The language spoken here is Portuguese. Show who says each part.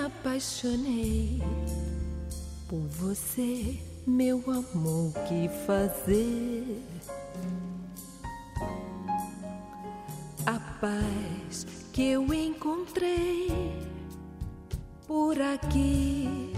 Speaker 1: apaixonei por você, meu amor, o que fazer? A paz que eu encontrei por aqui